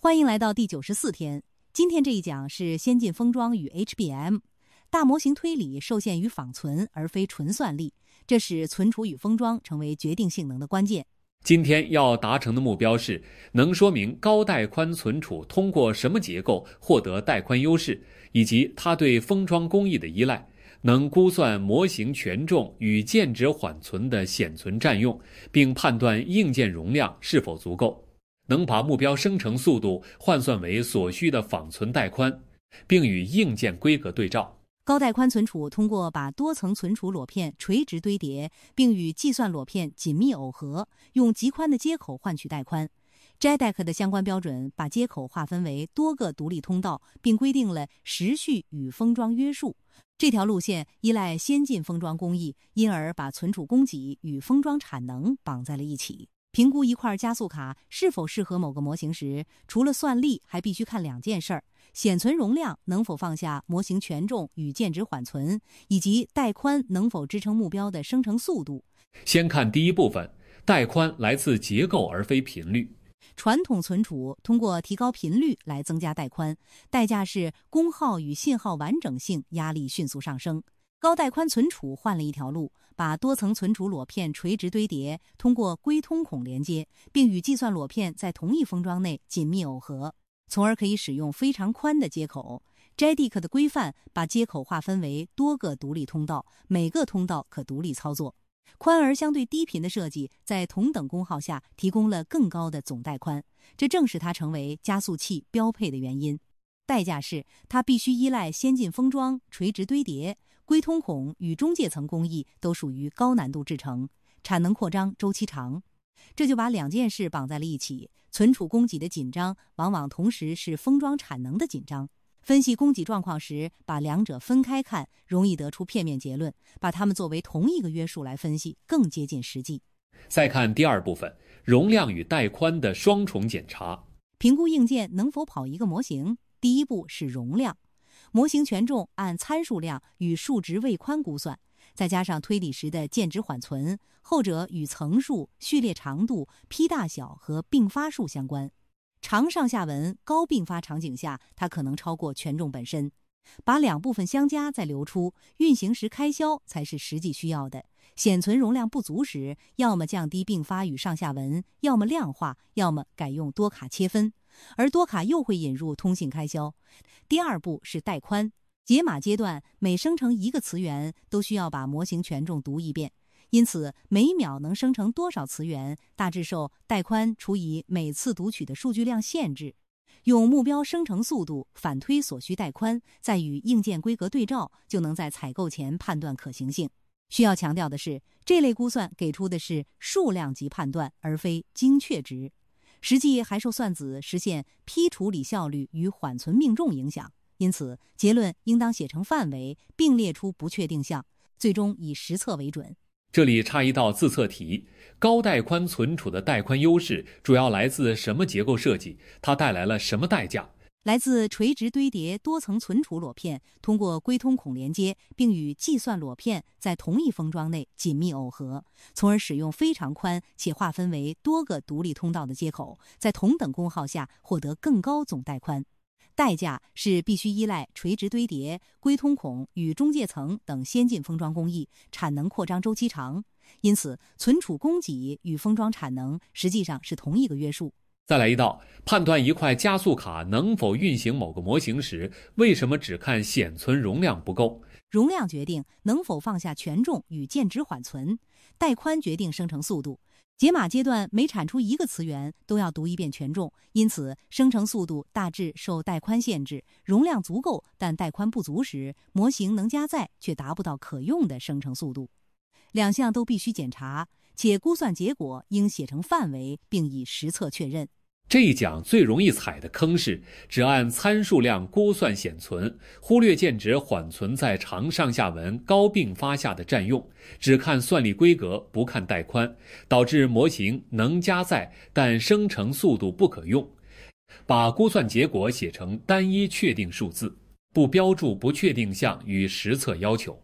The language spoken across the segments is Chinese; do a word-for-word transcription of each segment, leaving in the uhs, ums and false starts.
欢迎来到第九十四天。今天这一讲是先进封装与 H B M。大模型推理受限于仿存而非纯算力，这使存储与封装成为决定性能的关键。 今天要达成的目标是能说明高带宽存储通过什么结构获得带宽优势，以及它对封装工艺的依赖，能估算模型权重与键值缓存的显存占用，并判断硬件容量是否足够，能把目标生成速度换算为所需的仿存带宽，并与硬件规格对照。 高带宽存储通过把多层存储裸片垂直堆叠，并与计算裸片紧密耦合，用极宽的接口换取带宽。J D E C 的相关标准把接口划分为多个独立通道，并规定了时序与封装约束。这条路线依赖先进封装工艺，因而把存储供给与封装产能绑在了一起。评估一块加速卡是否适合某个模型时，除了算力，还必须看两件事儿：显存容量能否放下模型权重与键值缓存，以及带宽能否支撑目标的生成速度。 先看第一部分，带宽来自结构而非频率。 传统存储通过提高频率来增加带宽，代价是功耗与信号完整性压力迅速上升。高带宽存储换了一条路，把多层存储裸片垂直堆叠，通过硅通孔连接，并与计算裸片在同一封装内紧密耦合，从而可以使用非常宽的接口。J D E C 的规范把接口划分为多个独立通道，每个通道可独立操作。宽而相对低频的设计，在同等功耗下提供了更高的总带宽，这正是它成为加速器标配的原因。代价是它必须依赖先进封装、垂直堆叠、硅通孔与中介层工艺都属于高难度制程，产能扩张周期长。这就把两件事绑在了一起，存储供给的紧张往往同时是封装产能的紧张。分析供给状况时，把两者分开看，容易得出片面结论；把它们作为同一个约束来分析，更接近实际。 再看第二部分，容量与带宽的双重检查。 评估硬件能否跑一个模型，第一步是容量。模型权重按参数量与数值位宽估算，再加上推理时的键值缓存，后者与层数、序列长度、批大小和并发数相关。长上下文高并发场景下，它可能超过权重本身。把两部分相加再流出，运行时开销才是实际需要的。显存容量不足时，要么降低并发与上下文，要么量化，要么改用多卡切分，而多卡又会引入通信开销。第二步是带宽。解码阶段每生成一个词源都需要把模型权重读一遍，因此每秒能生成多少词源，大致受带宽除以每次读取的数据量限制。用目标生成速度反推所需带宽，再与硬件规格对照，就能在采购前判断可行性。需要强调的是，这类估算给出的是数量级判断，而非精确值。实际还受算子实现批处理效率与缓存命中影响，因此结论应当写成范围，并列出不确定项，最终以实测为准。 这里插一道自测题，高带宽存储的带宽优势主要来自什么结构设计？它带来了什么代价？ 来自垂直堆叠多层存储裸片，通过硅通孔连接，并与计算裸片在同一封装内紧密耦合，从而使用非常宽且划分为多个独立通道的接口，在同等功耗下获得更高总带宽。代价是必须依赖垂直堆叠、硅通孔与中介层等先进封装工艺，产能扩张周期长，因此存储供给与封装产能实际上是同一个约束。 再来一道，判断一块加速卡能否运行某个模型时，为什么只看显存容量不够？ 容量决定能否放下权重与键值缓存，带宽决定生成速度。解码阶段每产出一个词源都要读一遍权重，因此生成速度大致受带宽限制。容量足够但带宽不足时，模型能加载却达不到可用的生成速度。两项都必须检查，且估算结果应写成范围，并以实测确认。 这一讲最容易踩的坑是只按参数量估算显存，忽略键值缓存在长上下文高并发下的占用，只看算力规格不看带宽，导致模型能加载但生成速度不可用。把估算结果写成单一确定数字，不标注不确定项与实测要求。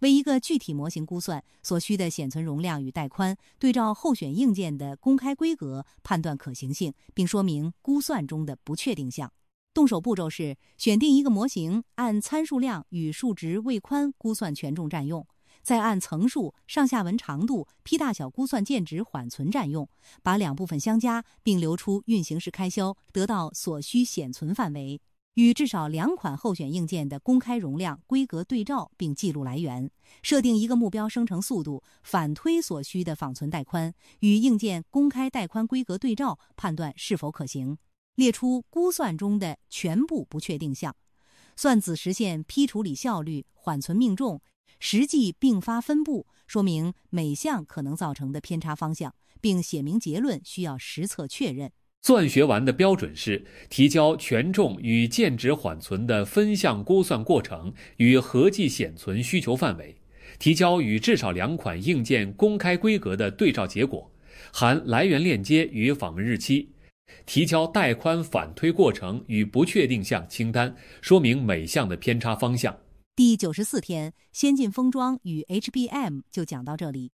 为一个具体模型估算所需的显存容量与带宽，对照候选硬件的公开规格判断可行性，并说明估算中的不确定项。动手步骤是选定一个模型，按参数量与数值位宽估算权重占用，再按层数、上下文长度、p 大小估算键值缓存占用，把两部分相加，并留出运行时开销，得到所需显存范围。与至少两款候选硬件的公开容量规格对照，并记录来源，设定一个目标生成速度，反推所需的仿存带宽，与硬件公开带宽规格对照，判断是否可行。列出估算中的全部不确定项，算子实现批处理效率、缓存命中、实际并发分布，说明每项可能造成的偏差方向，并写明结论需要实测确认。 算学完的标准是提交权重与键值缓存的分项估算过程与合计显存需求范围，提交与至少两款硬件公开规格的对照结果，含来源链接与访问日期，提交带宽反推过程与不确定项清单，说明每项的偏差方向。 第九十四天，先进封装与 H B M 就讲到这里。